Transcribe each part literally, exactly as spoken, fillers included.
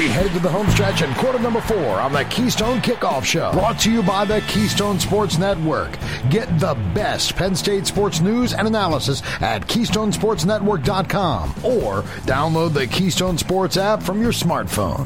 We headed to the home stretch in quarter number four on the Keystone Kickoff Show. Brought to you by the Keystone Sports Network. Get the best Penn State sports news and analysis at keystone sports network dot com or download the Keystone Sports app from your smartphone.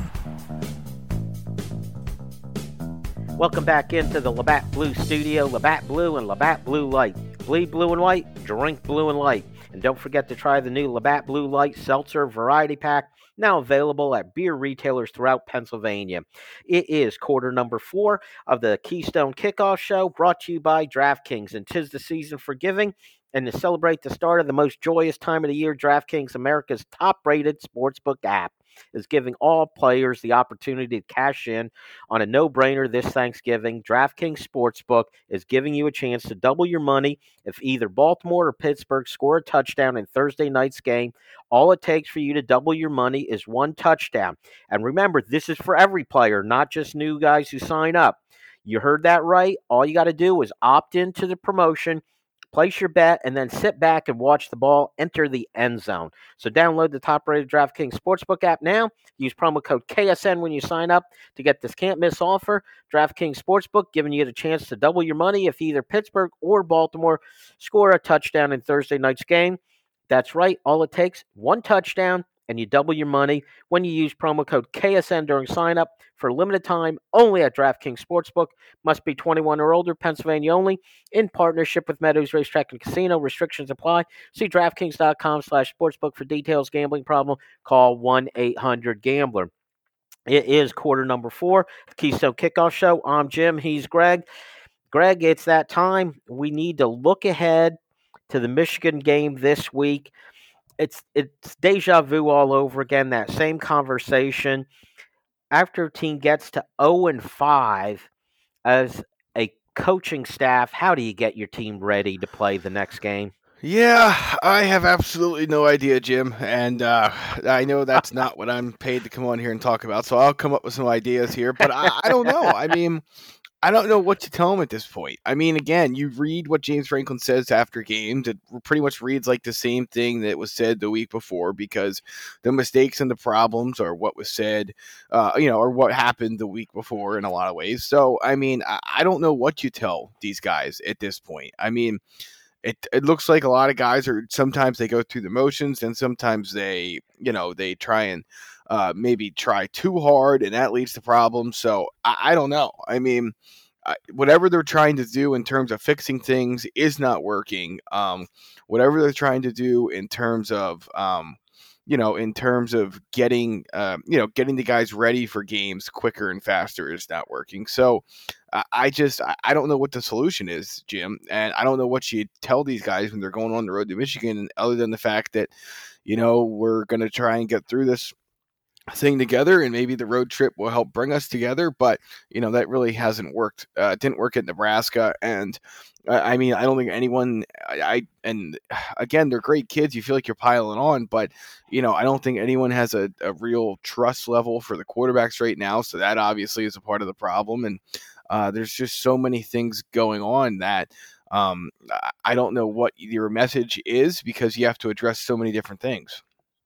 Welcome back into the Labatt Blue Studio. Labatt Blue and Labatt Blue Light. Bleed blue and white, drink blue and light. And don't forget to try the new Labatt Blue Light Seltzer Variety Pack, now available at beer retailers throughout Pennsylvania. It is quarter number four of the Keystone Kickoff Show, brought to you by DraftKings. And 'tis the season for giving. And to celebrate the start of the most joyous time of the year, DraftKings, America's top-rated sportsbook app, is giving all players the opportunity to cash in on a no-brainer this Thanksgiving. DraftKings Sportsbook is giving you a chance to double your money if either Baltimore or Pittsburgh score a touchdown in Thursday night's game. All it takes for you to double your money is one touchdown. And remember, this is for every player, not just new guys who sign up. You heard that right. All you got to do is opt into the promotion, place your bet, and then sit back and watch the ball enter the end zone. So download the top-rated DraftKings Sportsbook app now. Use promo code K S N when you sign up to get this can't-miss offer. DraftKings Sportsbook giving you the chance to double your money if either Pittsburgh or Baltimore score a touchdown in Thursday night's game. That's right. All it takes, one touchdown, and you double your money when you use promo code K S N during sign-up for a limited time only at DraftKings Sportsbook. Must be twenty-one or older, Pennsylvania only, in partnership with Meadows Racetrack and Casino. Restrictions apply. See DraftKings.com slash sportsbook for details. Gambling problem? Call one eight hundred gambler. It is quarter number four, the Keystone Kickoff Show. I'm Jim. He's Greg. Greg, it's that time. We need to look ahead to the Michigan game this week. It's it's deja vu all over again, that same conversation. After a team gets to oh and five as a coaching staff, how do you get your team ready to play the next game? Yeah, I have absolutely no idea, Jim, and uh, I know that's not what I'm paid to come on here and talk about, so I'll come up with some ideas here, but I, I don't know. I mean, I don't know what to tell him at this point. I mean, again, you read what James Franklin says after games. It pretty much reads like the same thing that was said the week before, because the mistakes and the problems are what was said, uh, you know, or what happened the week before in a lot of ways. So, I mean, I, I don't know what you tell these guys at this point. I mean, it it looks like a lot of guys are, sometimes they go through the motions, and sometimes they, you know, they try and Uh, maybe try too hard, and that leads to problems. So I, I don't know. I mean, I, whatever they're trying to do in terms of fixing things is not working. Um, whatever they're trying to do in terms of, um, you know, in terms of getting, uh, you know, getting the guys ready for games quicker and faster is not working. So uh, I just, I, I don't know what the solution is, Jim, and I don't know what you tell these guys when they're going on the road to Michigan, other than the fact that, you know, we're going to try and get through this thing together, and maybe the road trip will help bring us together. But you know, that really hasn't worked. Uh, it didn't work at Nebraska, and uh, I mean, I don't think anyone. I, I and again, they're great kids. You feel like you're piling on, but you know, I don't think anyone has a, a real trust level for the quarterbacks right now. So that obviously is a part of the problem. And uh, there's just so many things going on that um, I don't know what your message is, because you have to address so many different things.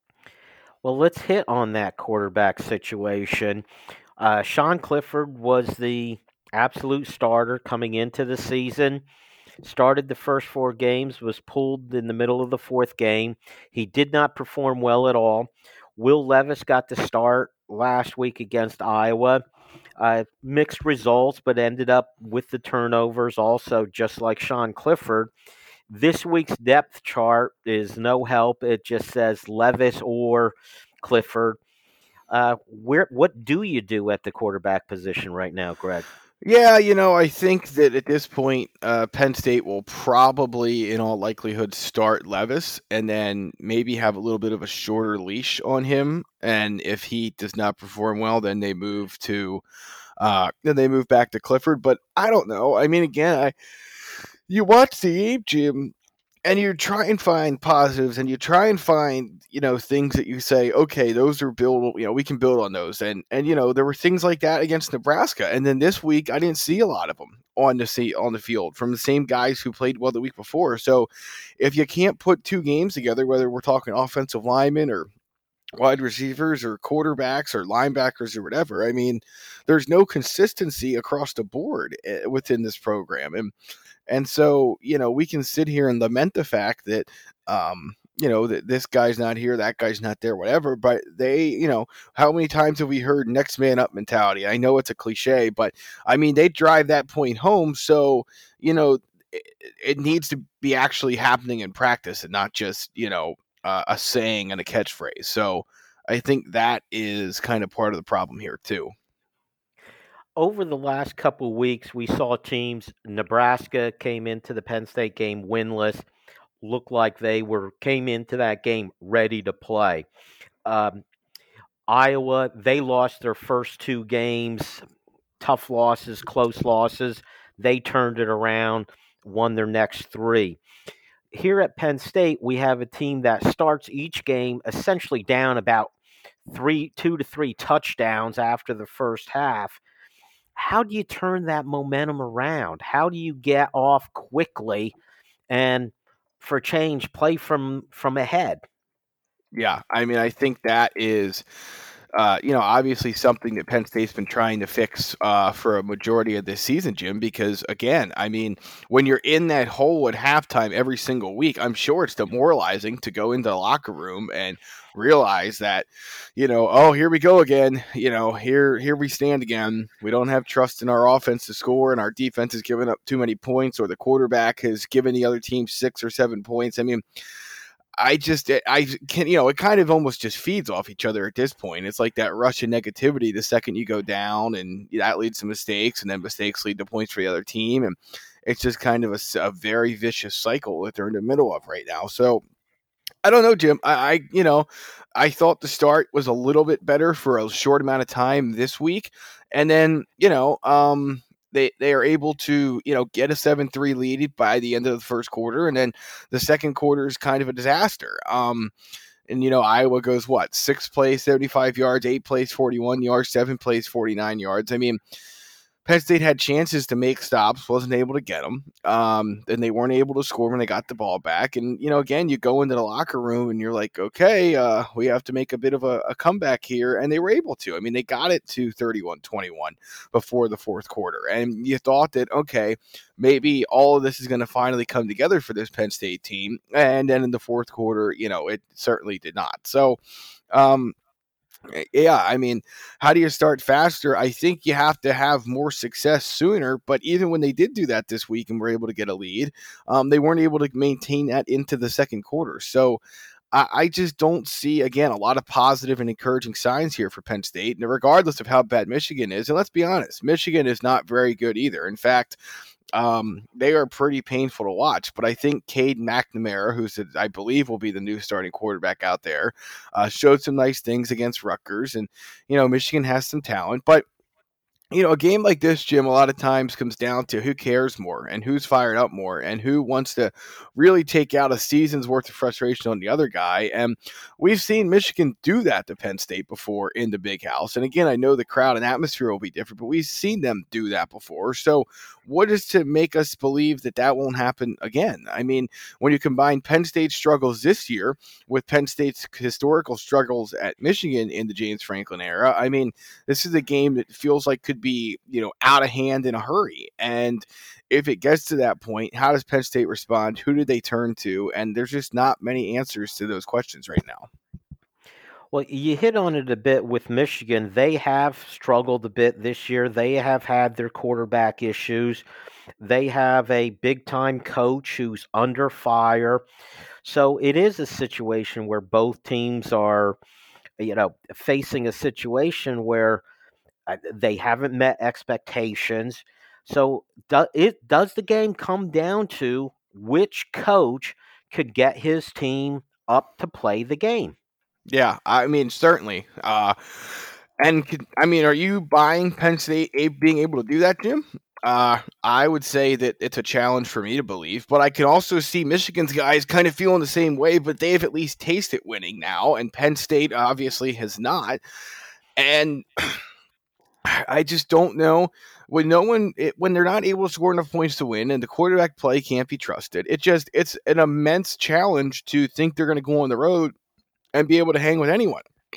Well, let's hit on that quarterback situation. Uh, Sean Clifford was the absolute starter coming into the season. Started the first four games, was pulled in the middle of the fourth game. He did not perform well at all. Will Levis got the start last week against Iowa. Uh, mixed results, but ended up with the turnovers also, just like Sean Clifford. This week's depth chart is no help. It just says Levis or Clifford. Uh, where what do you do at the quarterback position right now, Greg? Yeah, you know, I think that at this point, uh, Penn State will probably, in all likelihood, start Levis, and then maybe have a little bit of a shorter leash on him. And if he does not perform well, then they move to, uh, then they move back to Clifford. But I don't know. I mean, again, I. You watch the game, Jim, and you try and find positives, and you try and find, you know, things that you say, okay, those are build, you know, we can build on those. And, and, you know, there were things like that against Nebraska. And then this week, I didn't see a lot of them on the see on the field from the same guys who played well the week before. So if you can't put two games together, whether we're talking offensive linemen or wide receivers or quarterbacks or linebackers or whatever. I mean, there's no consistency across the board within this program. And and so, you know, we can sit here and lament the fact that, um, you know, that this guy's not here, that guy's not there, whatever. But they, you know, how many times have we heard next man up mentality? I know it's a cliche, but I mean, they drive that point home. So, you know, it, it needs to be actually happening in practice and not just, you know, uh, a saying and a catchphrase. So I think that is kind of part of the problem here too. Over the last couple of weeks, we saw teams. Nebraska came into the Penn State game winless. Looked like they were came into that game ready to play. Um, Iowa, they lost their first two games, tough losses, close losses. They turned it around, won their next three. Here at Penn State, we have a team that starts each game essentially down about three, two to three touchdowns after the first half. How do you turn that momentum around? How do you get off quickly and, for change, play from from ahead? Yeah, I mean, I think that is, uh, you know, obviously something that Penn State's been trying to fix uh, for a majority of this season, Jim, because, again, I mean, when you're in that hole at halftime every single week, I'm sure it's demoralizing to go into the locker room and realize that, you know, oh, here we go again. You know, here here we stand again. We don't have trust in our offense to score, and our defense has given up too many points, or the quarterback has given the other team six or seven points. I mean, I just, I can, you know, it kind of almost just feeds off each other at this point. It's like that rush of negativity the second you go down, and that leads to mistakes, and then mistakes lead to points for the other team. And it's just kind of a, a very vicious cycle that they're in the middle of right now. So I don't know, Jim. I, I, you know, I thought the start was a little bit better for a short amount of time this week. And then, you know, um, They they are able to, you know, get a seven three lead by the end of the first quarter, and then the second quarter is kind of a disaster. Um, and, you know, Iowa goes, what, six plays, seventy-five yards, eight plays, forty-one yards, seven plays, forty-nine yards. I mean, Penn State had chances to make stops, wasn't able to get them. Um, and they weren't able to score when they got the ball back. And, you know, again, you go into the locker room and you're like, okay, uh, we have to make a bit of a, a comeback here. And they were able to. I mean, they got it to thirty-one twenty-one before the fourth quarter. And you thought that, okay, maybe all of this is going to finally come together for this Penn State team. And then in the fourth quarter, you know, it certainly did not. So, um, yeah, I mean, how do you start faster? I think you have to have more success sooner. But even when they did do that this week and were able to get a lead, um, they weren't able to maintain that into the second quarter. So I, I just don't see, again, a lot of positive and encouraging signs here for Penn State. And regardless of how bad Michigan is, and let's be honest, Michigan is not very good either. In fact, Um, they are pretty painful to watch, but I think Cade McNamara, who's, I believe, will be the new starting quarterback out there, uh, showed some nice things against Rutgers. And, you know, Michigan has some talent, but, you know, a game like this, Jim, a lot of times comes down to who cares more and who's fired up more and who wants to really take out a season's worth of frustration on the other guy. And we've seen Michigan do that to Penn State before in the Big House. And again, I know the crowd and atmosphere will be different, but we've seen them do that before. So what is to make us believe that that won't happen again? I mean, when you combine Penn State's struggles this year with Penn State's historical struggles at Michigan in the James Franklin era, I mean, this is a game that feels like could be, you know, out of hand in a hurry. And if it gets to that point, how does Penn State respond? Who do they turn to? And there's just not many answers to those questions right now. Well, you hit on it a bit with Michigan. They have struggled a bit this year. They have had their quarterback issues. They have a big-time coach who's under fire. So it is a situation where both teams are, you know, facing a situation where uh, they haven't met expectations. So do, it, does the game come down to which coach could get his team up to play the game? Yeah, I mean, certainly. Uh, and, I mean, are you buying Penn State being able to do that, Jim? Uh, I would say that it's a challenge for me to believe, but I can also see Michigan's guys kind of feeling the same way, but they've at least tasted winning now, and Penn State obviously has not. And I just don't know when no one it, when they're not able to score enough points to win and the quarterback play can't be trusted. It just it's an immense challenge to think they're going to go on the road and be able to hang with anyone.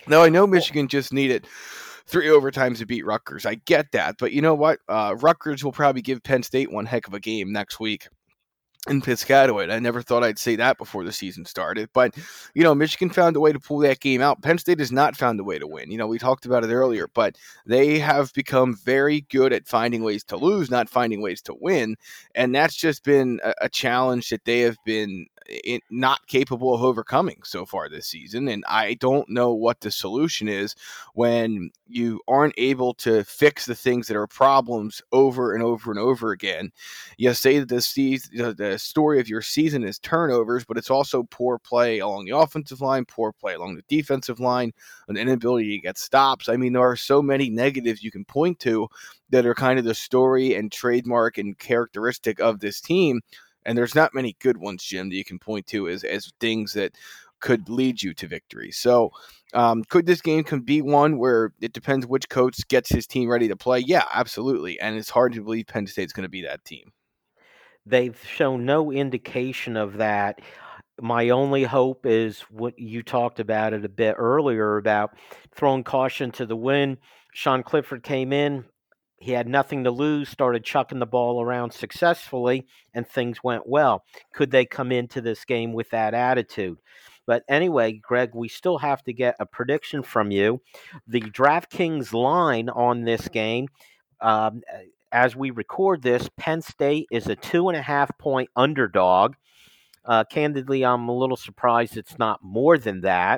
Now, I know Michigan just needed three overtimes to beat Rutgers. I get that. But you know what? Uh, Rutgers will probably give Penn State one heck of a game next week in Piscataway. I never thought I'd say that before the season started. But, you know, Michigan found a way to pull that game out. Penn State has not found a way to win. You know, we talked about it earlier, but they have become very good at finding ways to lose, not finding ways to win. And that's just been a, a challenge that they have been in, not capable of overcoming so far this season. And I don't know what the solution is when you aren't able to fix the things that are problems over and over and over again. You say that the season, the story of your season is turnovers, but it's also poor play along the offensive line, poor play along the defensive line, an inability to get stops. I mean, there are so many negatives you can point to that are kind of the story and trademark and characteristic of this team. And there's not many good ones, Jim, that you can point to as, as things that could lead you to victory. So um, could this game can be one where it depends which coach gets his team ready to play? Yeah, absolutely. And it's hard to believe Penn State's going to be that team. They've shown no indication of that. My only hope is what you talked about it a bit earlier about throwing caution to the wind. Sean Clifford came in. He had nothing to lose, started chucking the ball around successfully, and things went well. Could they come into this game with that attitude? But anyway, Greg, we still have to get a prediction from you. The DraftKings line on this game, um, as we record this, Penn State is a two and a half point underdog. Uh, candidly, I'm a little surprised it's not more than that.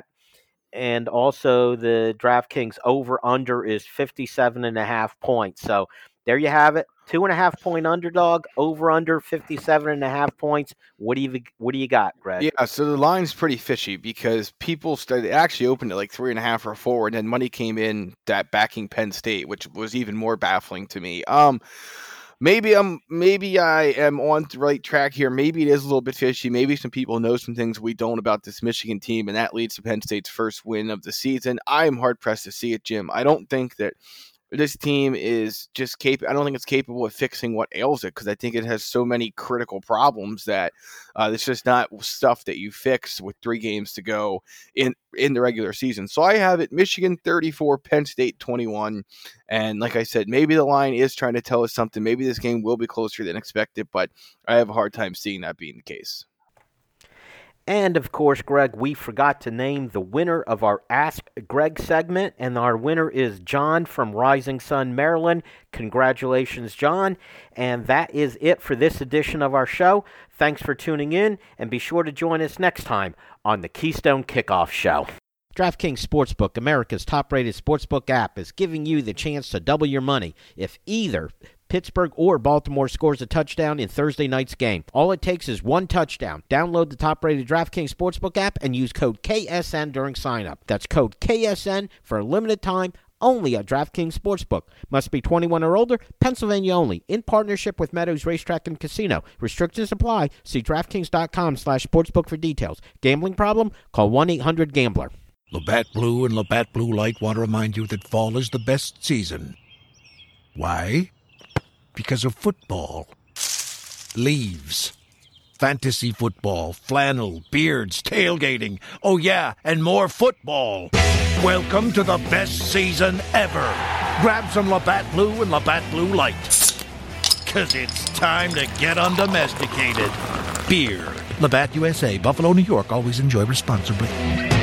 And also the DraftKings over-under is fifty-seven and a half points. So there you have it. Two and a half point underdog, over-under fifty-seven and a half points. What do you what do you got, Greg? Yeah, so the line's pretty fishy because people started, it actually opened at like three and a half or four, and then money came in that backing Penn State, which was even more baffling to me. Um, Maybe I'm maybe I am on the right track here. Maybe it is a little bit fishy. Maybe some people know some things we don't about this Michigan team, and that leads to Penn State's first win of the season. I am hard pressed to see it, Jim. I don't think that this team is just capable. I don't think it's capable of fixing what ails it because I think it has so many critical problems that uh, it's just not stuff that you fix with three games to go in, in the regular season. So I have it Michigan thirty-four, Penn State twenty-one. And like I said, maybe the line is trying to tell us something. Maybe this game will be closer than expected, but I have a hard time seeing that being the case. And, of course, Greg, we forgot to name the winner of our Ask Greg segment, and our winner is John from Rising Sun, Maryland. Congratulations, John. And that is it for this edition of our show. Thanks for tuning in, and be sure to join us next time on the Keystone Kickoff Show. DraftKings Sportsbook, America's top-rated sportsbook app, is giving you the chance to double your money if either Pittsburgh or Baltimore scores a touchdown in Thursday night's game. All it takes is one touchdown. Download the top-rated DraftKings Sportsbook app and use code K S N during sign-up. That's code K S N for a limited time only at DraftKings Sportsbook. Must be twenty-one or older, Pennsylvania only. In partnership with Meadows Racetrack and Casino. Restrictions apply. See DraftKings.com slash sportsbook for details. Gambling problem? Call one eight hundred gambler. Labatt Blue and Labatt Blue Light want to remind you that fall is the best season. Why? Because of football. Leaves. Fantasy football, flannel, beards, tailgating. Oh yeah, and more football. Welcome to the best season ever. Grab some Labatt Blue and Labatt Blue Light. Cause it's time to get undomesticated. Beer. Labatt U S A, Buffalo, New York. Always enjoy responsibly.